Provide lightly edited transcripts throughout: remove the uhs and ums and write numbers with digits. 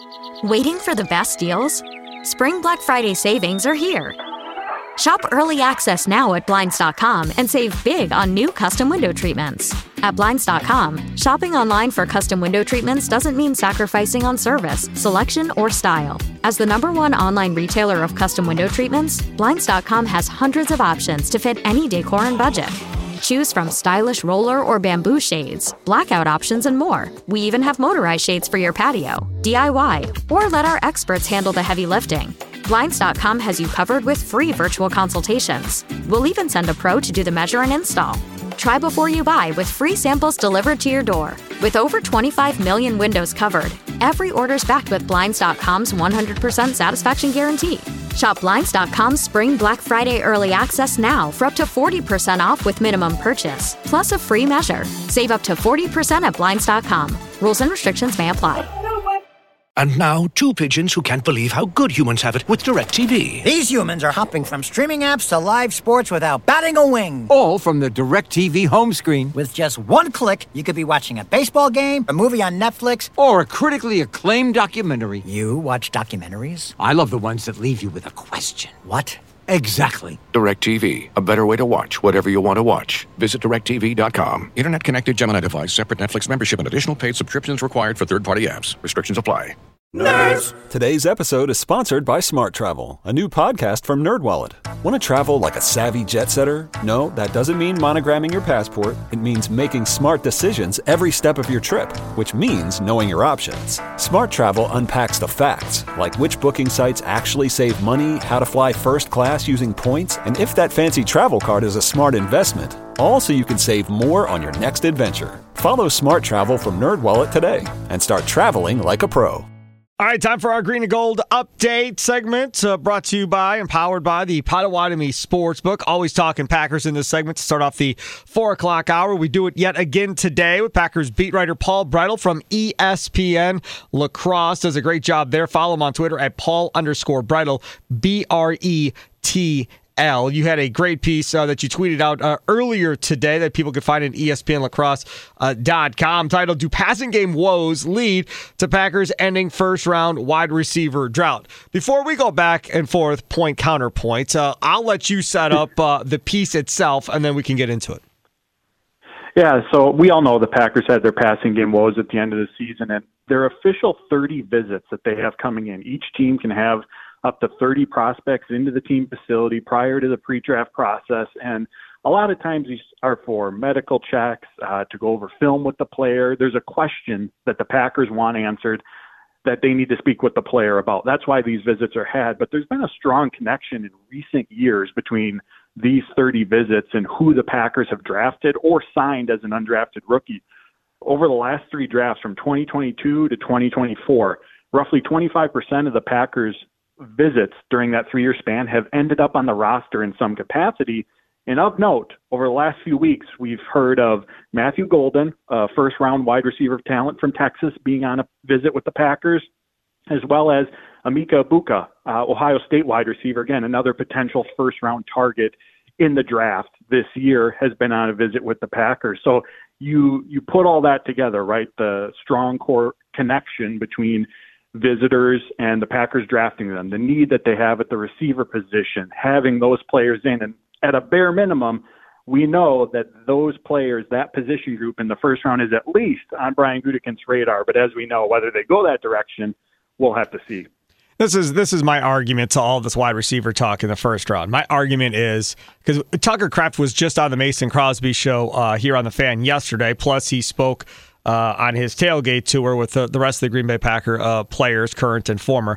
Waiting for the best deals? Spring Black Friday savings are here. Shop early access now at Blinds.com and save big on new custom window treatments. At Blinds.com, shopping online for custom window treatments doesn't mean sacrificing on service, selection, or style. As the #1 online retailer of custom window treatments, Blinds.com has hundreds of options to fit any decor and budget. Choose from stylish roller or bamboo shades, blackout options, and more. We even have motorized shades for your patio, DIY, or let our experts handle the heavy lifting. Blinds.com has you covered with free virtual consultations. We'll even send a pro to do the measure and install. Try before you buy with free samples delivered to your door. With over 25 million windows covered, every order's backed with Blinds.com's 100% satisfaction guarantee. Shop Blinds.com's Spring Black Friday Early Access now for up to 40% off with minimum purchase, plus a free measure. Save up to 40% at Blinds.com. Rules and restrictions may apply. And now, two pigeons who can't believe how good humans have it with DirecTV. These humans are hopping from streaming apps to live sports without batting a wing. All from the DirecTV home screen. With just one click, you could be watching a baseball game, a movie on Netflix, or a critically acclaimed documentary. You watch documentaries? I love the ones that leave you with a question. What? Exactly. DirecTV. A better way to watch whatever you want to watch. Visit DirecTV.com. Internet connected Gemini device. Separate Netflix membership and additional paid subscriptions required for third-party apps. Restrictions apply. Nerds! Today's episode is sponsored by Smart Travel, a new podcast from NerdWallet. Want to travel like a savvy jet setter? No, that doesn't mean monogramming your passport. It means making smart decisions every step of your trip, which means knowing your options. Smart Travel unpacks the facts, like which booking sites actually save money, how to fly first class using points, and if that fancy travel card is a smart investment. All so you can save more on your next adventure. Follow Smart Travel from NerdWallet today and start traveling like a pro. All right, time for our Green and Gold update segment, brought to you by and powered by the Potawatomi Sportsbook. Always talking Packers in this segment to start off the 4 o'clock hour. We do it yet again today with Packers beat writer Paul Breitel from ESPN Lacrosse. Does a great job there. Follow him on Twitter at Paul_Breitel, BRETL. You had a great piece that you tweeted out earlier today that people could find at ESPNLacrosse.com titled, "Do Passing Game Woes Lead to Packers Ending First Round Wide Receiver Drought?" Before we go back and forth, point counterpoint, I'll let you set up the piece itself, and then we can get into it. Yeah, so we all know the Packers had their passing game woes at the end of the season, and their official 30 visits that they have coming in. Each team can have up to 30 prospects into the team facility prior to the pre-draft process. And a lot of times these are for medical checks, to go over film with the player. There's a question that the Packers want answered that they need to speak with the player about. That's why these visits are had. But there's been a strong connection in recent years between these 30 visits and who the Packers have drafted or signed as an undrafted rookie. Over the last 3 drafts from 2022 to 2024, roughly 25% of the Packers visits during that 3-year span have ended up on the roster in some capacity. And of note, over the last few weeks, we've heard of Matthew Golden, a first-round wide receiver talent from Texas, being on a visit with the Packers, as well as Emeka Egbuka, Ohio State wide receiver, again, another potential first-round target in the draft this year, has been on a visit with the Packers. So you put all that together, right? The strong core connection between visitors and the Packers drafting them, the need that they have at the receiver position, having those players in, and at a bare minimum, we know that those players, that position group in the first round is at least on Brian Gutekunst's radar. But as we know, whether they go that direction, we'll have to see. This is my argument to all this wide receiver talk in the first round. My argument is, because Tucker Kraft was just on the Mason Crosby show here on The Fan yesterday, plus he spoke on his tailgate tour with the rest of the Green Bay Packer players, current and former.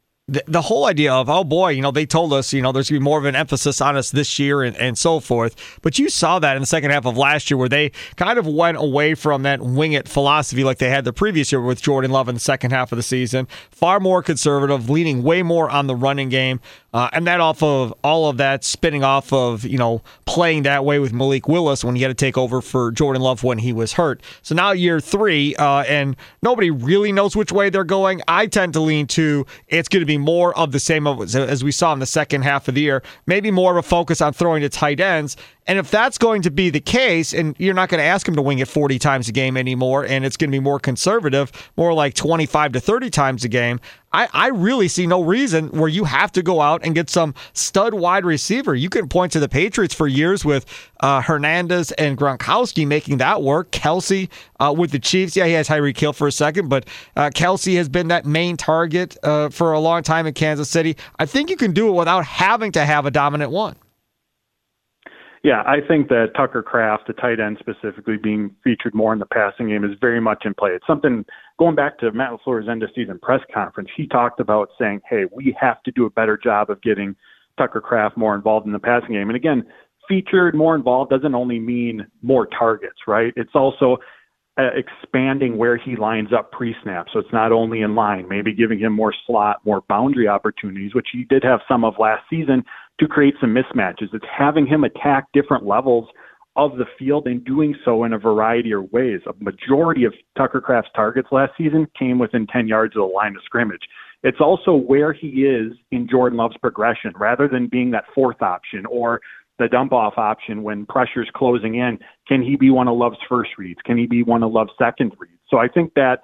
The whole idea of, oh boy, they told us, there's going to be more of an emphasis on us this year and so forth. But you saw that in the second half of last year where they kind of went away from that wing it philosophy like they had the previous year with Jordan Love in the second half of the season. Far more conservative, leaning way more on the running game. And that off of all of that spinning off of, playing that way with Malik Willis when he had to take over for Jordan Love when he was hurt. So now year 3, and nobody really knows which way they're going. I tend to lean to it's going to be more of the same as we saw in the second half of the year. Maybe more of a focus on throwing to tight ends. And if that's going to be the case, and you're not going to ask him to wing it 40 times a game anymore, and it's going to be more conservative, more like 25 to 30 times a game, I really see no reason where you have to go out and get some stud wide receiver. You can point to the Patriots for years with Hernandez and Gronkowski making that work. Kelsey with the Chiefs, yeah, he has Tyreek Hill for a second, but Kelsey has been that main target for a long time in Kansas City. I think you can do it without having to have a dominant one. Yeah, I think that Tucker Kraft, the tight end specifically, being featured more in the passing game is very much in play. It's something, going back to Matt LaFleur's end-of-season press conference, he talked about saying, hey, we have to do a better job of getting Tucker Kraft more involved in the passing game. And again, featured, more involved doesn't only mean more targets, right? It's also expanding where he lines up pre-snap. So it's not only in line, maybe giving him more slot, more boundary opportunities, which he did have some of last season, to create some mismatches. It's having him attack different levels of the field and doing so in a variety of ways. A majority of Tucker Kraft's targets last season came within 10 yards of the line of scrimmage. It's also where he is in Jordan Love's progression, rather than being that fourth option or the dump-off option when pressure's closing in. Can he be one of Love's first reads? Can he be one of Love's second reads? So I think that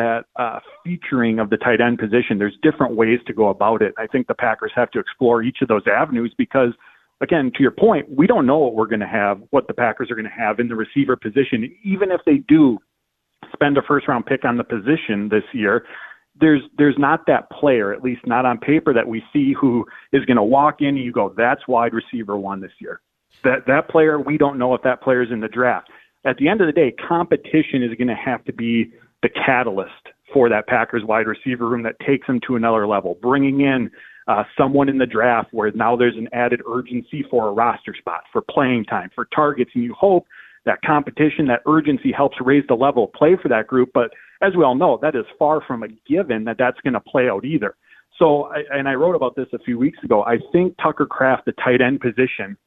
featuring of the tight end position, there's different ways to go about it. I think the Packers have to explore each of those avenues because, again, to your point, we don't know what the Packers are going to have in the receiver position. Even if they do spend a first-round pick on the position this year, there's not that player, at least not on paper, that we see who is going to walk in and you go, that's wide receiver one this year. That player, we don't know if that player is in the draft. At the end of the day, competition is going to have to be the catalyst for that Packers wide receiver room that takes them to another level, bringing in someone in the draft where now there's an added urgency for a roster spot, for playing time, for targets, and you hope that competition, that urgency helps raise the level of play for that group. But as we all know, that is far from a given that that's going to play out either. So, I wrote about this a few weeks ago, I think Tucker Kraft, the tight end position,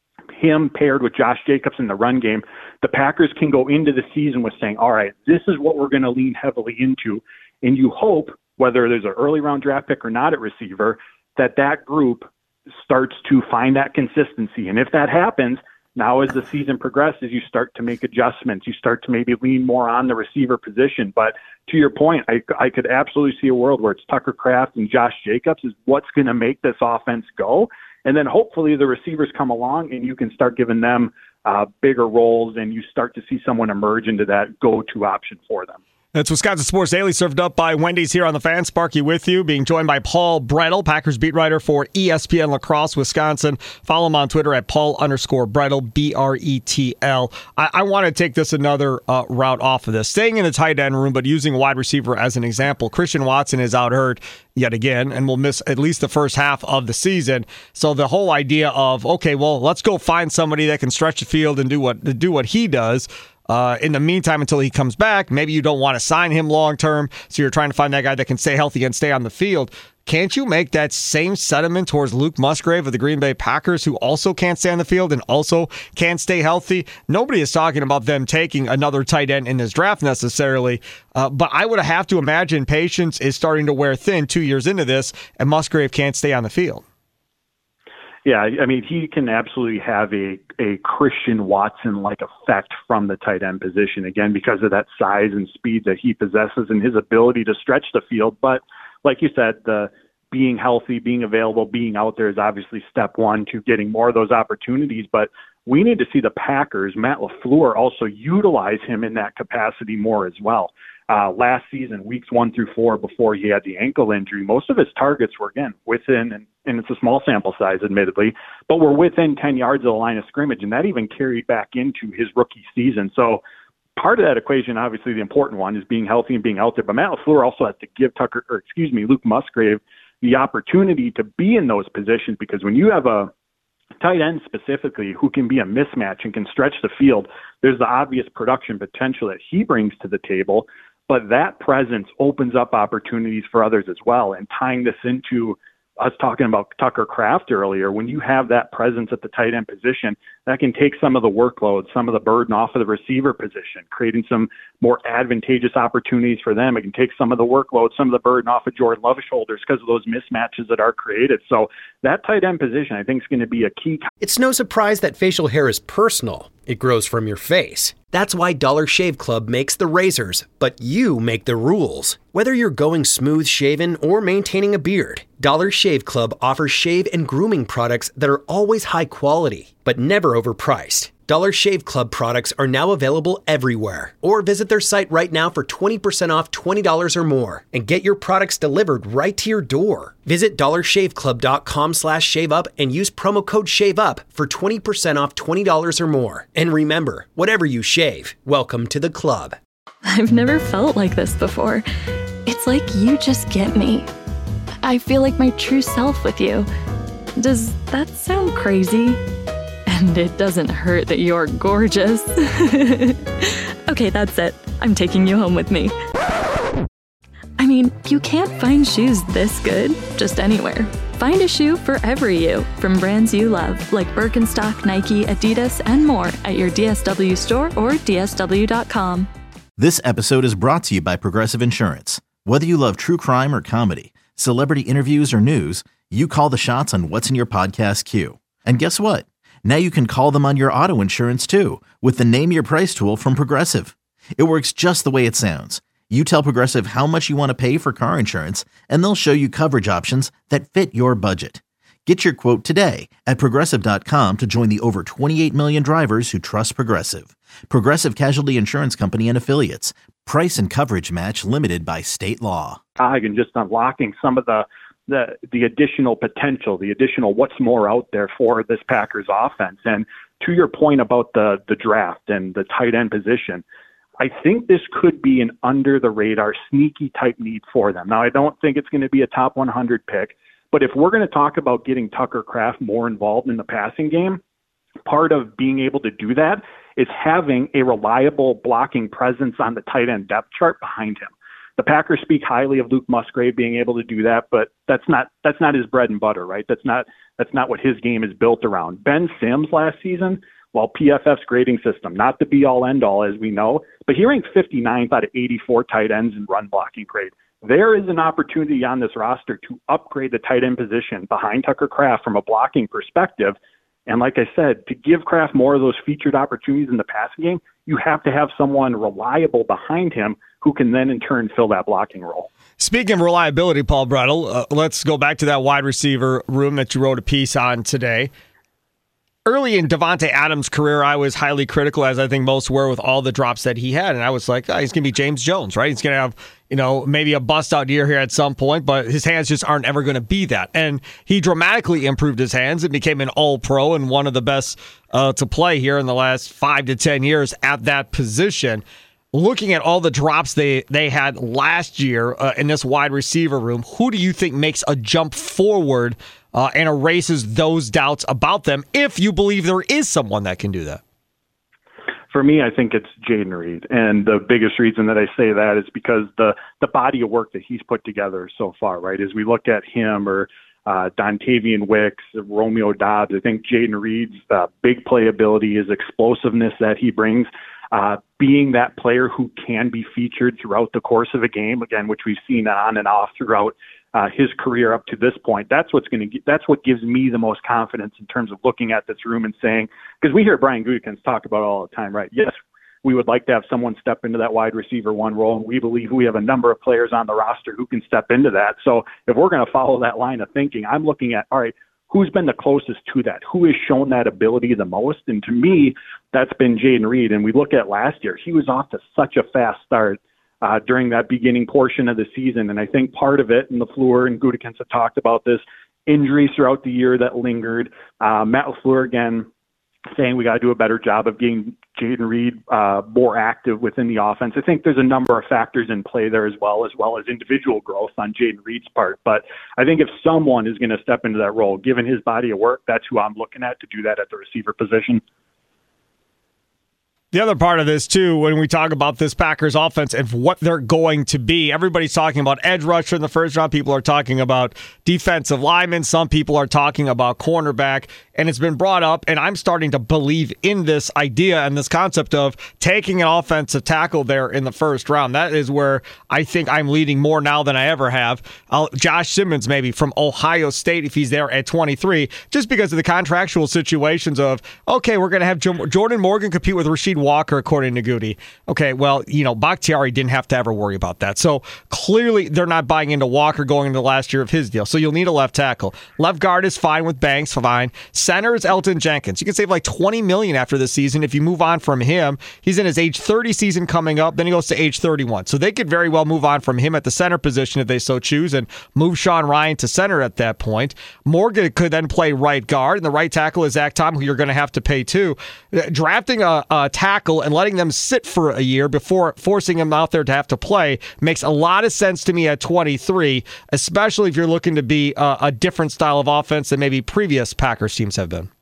him paired with Josh Jacobs in the run game, the Packers can go into the season with saying, all right, this is what we're going to lean heavily into. And you hope, whether there's an early round draft pick or not at receiver, that group starts to find that consistency. And if that happens, now as the season progresses, you start to make adjustments. You start to maybe lean more on the receiver position. But to your point, I could absolutely see a world where it's Tucker Kraft and Josh Jacobs is what's going to make this offense go. And then hopefully the receivers come along and you can start giving them bigger roles and you start to see someone emerge into that go-to option for them. That's Wisconsin Sports Daily, served up by Wendy's here on the Fan. Sparky with you, being joined by Paul Bretl, Packers beat writer for ESPN La Crosse, Wisconsin. Follow him on Twitter at Paul_Bretl, BRETL. I want to take this another route off of this. Staying in the tight end room, but using a wide receiver as an example. Christian Watson is out hurt yet again and will miss at least the first half of the season. So the whole idea of, okay, well, let's go find somebody that can stretch the field and do what he does. In the meantime, until he comes back, maybe you don't want to sign him long term, so you're trying to find that guy that can stay healthy and stay on the field. Can't you make that same sentiment towards Luke Musgrave of the Green Bay Packers, who also can't stay on the field and also can't stay healthy? Nobody is talking about them taking another tight end in this draft necessarily, but I would have to imagine patience is starting to wear thin 2 years into this, and Musgrave can't stay on the field. Yeah, I mean, he can absolutely have a Christian Watson-like effect from the tight end position, again, because of that size and speed that he possesses and his ability to stretch the field. But like you said, the being healthy, being available, being out there is obviously step one to getting more of those opportunities. But we need to see the Packers, Matt LaFleur, also utilize him in that capacity more as well. Last season, weeks 1 through 4, before he had the ankle injury, most of his targets were, again, within, and it's a small sample size, admittedly, but were within 10 yards of the line of scrimmage, and that even carried back into his rookie season. So part of that equation, obviously the important one, is being healthy and being out there, but Matt LaFleur also has to give Luke Musgrave the opportunity to be in those positions, because when you have a tight end specifically who can be a mismatch and can stretch the field, there's the obvious production potential that he brings to the table. But that presence opens up opportunities for others as well. And tying this into us talking about Tucker Kraft earlier, when you have that presence at the tight end position, that can take some of the workload, some of the burden off of the receiver position, creating some more advantageous opportunities for them. It can take some of the workload, some of the burden off of Jordan Love's shoulders because of those mismatches that are created. So that tight end position, I think, is going to be a key. It's no surprise that facial hair is personal. It grows from your face. That's why Dollar Shave Club makes the razors, but you make the rules. Whether you're going smooth shaven or maintaining a beard, Dollar Shave Club offers shave and grooming products that are always high quality, but never overpriced. Dollar Shave Club products are now available everywhere. Or visit their site right now for 20% off $20 or more and get your products delivered right to your door. Visit dollarshaveclub.com/shaveup and use promo code SHAVEUP for 20% off $20 or more. And remember, whatever you shave, welcome to the club. I've never felt like this before. It's like you just get me. I feel like my true self with you. Does that sound crazy? And it doesn't hurt that you're gorgeous. Okay, that's it. I'm taking you home with me. I mean, you can't find shoes this good just anywhere. Find a shoe for every you from brands you love, like Birkenstock, Nike, Adidas, and more at your DSW store or DSW.com. This episode is brought to you by Progressive Insurance. Whether you love true crime or comedy, celebrity interviews or news, you call the shots on what's in your podcast queue. And guess what? Now you can call them on your auto insurance too with the Name Your Price tool from Progressive. It works just the way it sounds. You tell Progressive how much you want to pay for car insurance, and they'll show you coverage options that fit your budget. Get your quote today at Progressive.com to join the over 28 million drivers who trust Progressive. Progressive Casualty Insurance Company and Affiliates. Price and coverage match limited by state law. And just unlocking some of the additional potential, the additional what's more out there for this Packers offense. And to your point about the draft and the tight end position, I think this could be an under-the-radar, sneaky type need for them. Now, I don't think it's going to be a top 100 pick, but if we're going to talk about getting Tucker Kraft more involved in the passing game, part of being able to do that is having a reliable blocking presence on the tight end depth chart behind him. The Packers speak highly of Luke Musgrave being able to do that, but that's not his bread and butter, right? That's not what his game is built around. Ben Sims last season, while PFF's grading system, not the be-all, end-all as we know, but he ranked 59th out of 84 tight ends in run blocking grade. There is an opportunity on this roster to upgrade the tight end position behind Tucker Kraft from a blocking perspective. And like I said, to give Kraft more of those featured opportunities in the passing game, you have to have someone reliable behind him who can then in turn fill that blocking role. Speaking of reliability, Paul Brettel, let's go back to that wide receiver room that you wrote a piece on today. Early in Davante Adams' career, I was highly critical, as I think most were, with all the drops that he had. And I was like, he's going to be James Jones, right? He's going to have, maybe a bust-out year here at some point, but his hands just aren't ever going to be that. And he dramatically improved his hands and became an all-pro and one of the best to play here in the last 5 to 10 years at that position. Looking at all the drops they had last year in this wide receiver room, who do you think makes a jump forward and erases those doubts about them, if you believe there is someone that can do that? For me, I think it's Jayden Reed. And the biggest reason that I say that is because the body of work that he's put together so far, right? As we look at him or Dontavian Wicks, Romeo Doubs, I think Jayden Reed's big playability, his explosiveness that he brings, being that player who can be featured throughout the course of a game, again, which we've seen on and off throughout his career up to this point. That's what gives me the most confidence in terms of looking at this room and saying, because we hear Brian Gutekunst talk about it all the time, right? Yes, we would like to have someone step into that wide receiver one role, and we believe we have a number of players on the roster who can step into that. So if we're going to follow that line of thinking, I'm looking at, all right, who's been the closest to that? Who has shown that ability the most? And to me, that's been Jayden Reed. And we look at last year, he was off to such a fast start during that beginning portion of the season. And I think part of it, and LaFleur and Gutekunst have talked about this, injuries throughout the year that lingered. Matt LaFleur, again, saying we got to do a better job of getting Jayden Reed more active within the offense. I think there's a number of factors in play there as well as individual growth on Jayden Reed's part. But I think if someone is going to step into that role, given his body of work, that's who I'm looking at to do that at the receiver position. The other part of this, too, when we talk about this Packers offense and what they're going to be, everybody's talking about edge rusher in the first round. People are talking about defensive linemen. Some people are talking about cornerback. And it's been brought up, and I'm starting to believe in this idea and this concept of taking an offensive tackle there in the first round. That is where I think I'm leading more now than I ever have. Josh Simmons, maybe, from Ohio State, if he's there at 23, just because of the contractual situations of, okay, we're going to have Jordan Morgan compete with Rasheed Walker, according to Goody. Okay, well, Bakhtiari didn't have to ever worry about that. So clearly they're not buying into Walker going into the last year of his deal. So you'll need a left tackle. Left guard is fine with Banks, fine. Center is Elton Jenkins. You can save like $20 million after this season if you move on from him. He's in his age 30 season coming up. Then he goes to age 31. So they could very well move on from him at the center position if they so choose and move Sean Ryan to center at that point. Morgan could then play right guard, and the right tackle is Zach Tom, who you're going to have to pay too. Drafting a tackle and letting them sit for a year before forcing them out there to have to play makes a lot of sense to me at 23, especially if you're looking to be a different style of offense than maybe previous Packers teams have been.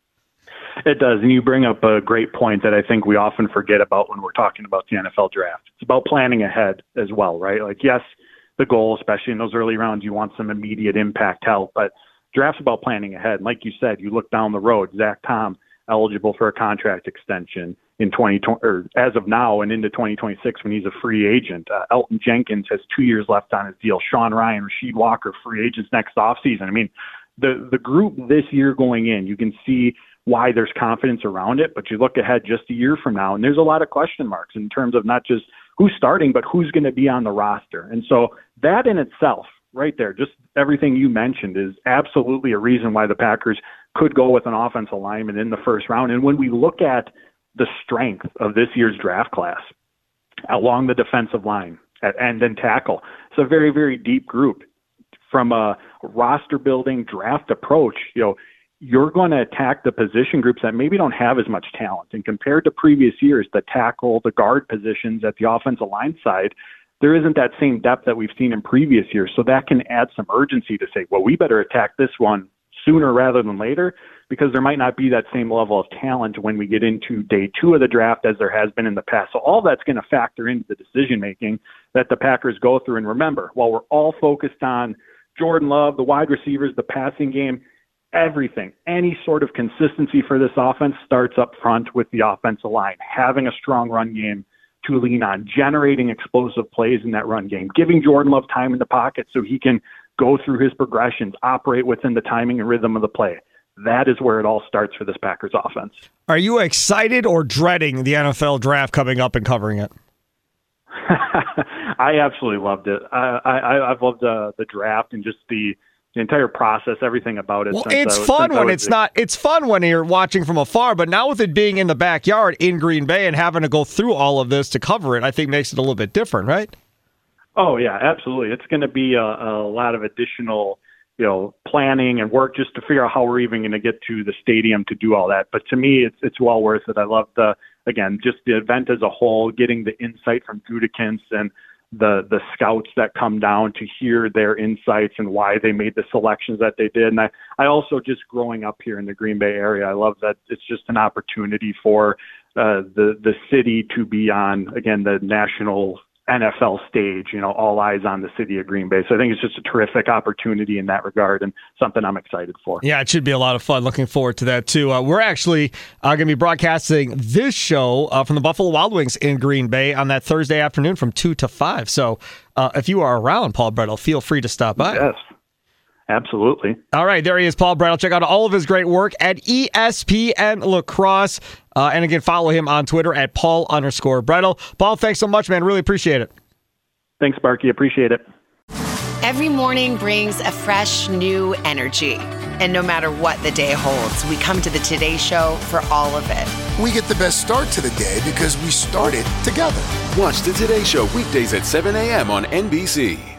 It does, and you bring up a great point that I think we often forget about when we're talking about the NFL draft. It's about planning ahead as well, right? Like, yes, the goal, especially in those early rounds, you want some immediate impact help, but draft's about planning ahead. And like you said, you look down the road, Zach Tom eligible for a contract extension in 2020, or as of now and into 2026 when he's a free agent. Elton Jenkins has 2 years left on his deal. Sean Ryan, Rasheed Walker, free agents next offseason. I mean, the group this year going in, you can see why there's confidence around it, but you look ahead just a year from now, and there's a lot of question marks in terms of not just who's starting, but who's going to be on the roster. And so that in itself, right there, just everything you mentioned is absolutely a reason why the Packers could go with an offensive lineman in the first round. And when we look at the strength of this year's draft class along the defensive line at end and tackle, it's a very, very deep group. From a roster building draft approach, you're going to attack the position groups that maybe don't have as much talent. And compared to previous years, the tackle, the guard positions at the offensive line side, there isn't that same depth that we've seen in previous years. So that can add some urgency to say, well, we better attack this one sooner rather than later, because there might not be that same level of talent when we get into day 2 of the draft as there has been in the past. So all that's going to factor into the decision-making that the Packers go through. And remember, while we're all focused on Jordan Love, the wide receivers, the passing game, everything, any sort of consistency for this offense starts up front with the offensive line, having a strong run game to lean on, generating explosive plays in that run game, giving Jordan Love time in the pocket so he can go through his progressions, operate within the timing and rhythm of the play. That is where it all starts for this Packers offense. Are you excited or dreading the NFL draft coming up and covering it? I absolutely loved it. I've loved the draft and just the entire process, everything about it. Well, it's fun when it's not. It's fun when you're watching from afar, but now with it being in the backyard in Green Bay and having to go through all of this to cover it, I think makes it a little bit different, right? Oh yeah, absolutely. It's going to be a lot of additional, planning and work just to figure out how we're even going to get to the stadium to do all that. But to me, it's well worth it. I love just the event as a whole, getting the insight from Gutekunst and the scouts that come down to hear their insights and why they made the selections that they did. And I also, just growing up here in the Green Bay area, I love that it's just an opportunity for the city to be on, again, the national NFL stage, all eyes on the city of Green Bay. So I think it's just a terrific opportunity in that regard and something I'm excited for. Yeah, it should be a lot of fun. Looking forward to that too. We're actually going to be broadcasting this show from the Buffalo Wild Wings in Green Bay on that Thursday afternoon from 2 to 5. So if you are around, Paul Bretl, feel free to stop by. Yes. Absolutely. All right, there he is, Paul Bretl. Check out all of his great work at ESPN Lacrosse. And again, follow him on Twitter at Paul_Bretl. Paul, thanks so much, man. Really appreciate it. Thanks, Sparky. Appreciate it. Every morning brings a fresh, new energy. And no matter what the day holds, we come to the Today Show for all of it. We get the best start to the day because we started together. Watch the Today Show weekdays at 7 a.m. on NBC.